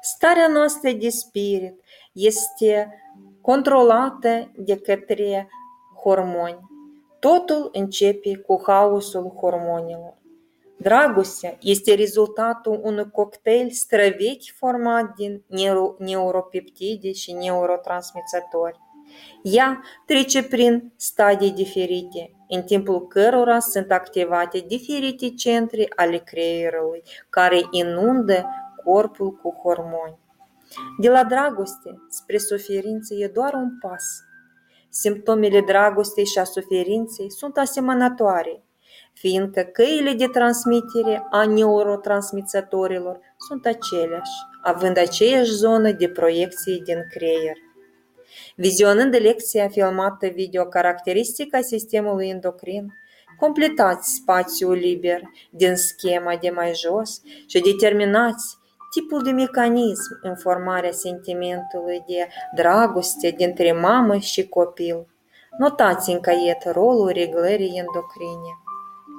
Starea noastră de spirit este controlată de către hormoni. Totul începe cu haosul hormonilor. Dragostea este rezultatul unui cocktail străvechi format din neuropeptide și neurotransmițători. Ea trece prin stadii diferite, în timpul cărora sunt activate diferite centre ale creierului, care inundă corpul cu hormoni. De la dragoste spre suferință e doar un pas. Simptomele dragostei și a suferinței sunt asemănătoare, fiindcă căile de transmitere a neurotransmițătorilor sunt aceleași, având aceeași zonă de proiecție din creier. Vizionând lecția filmată video caracteristică sistemului endocrin, completați spațiul liber din schema de mai jos și determinați tipul de mecanism în formarea sentimentului de dragoste dintre mamă și copil. Notați în caiet rolul reglării endocrine.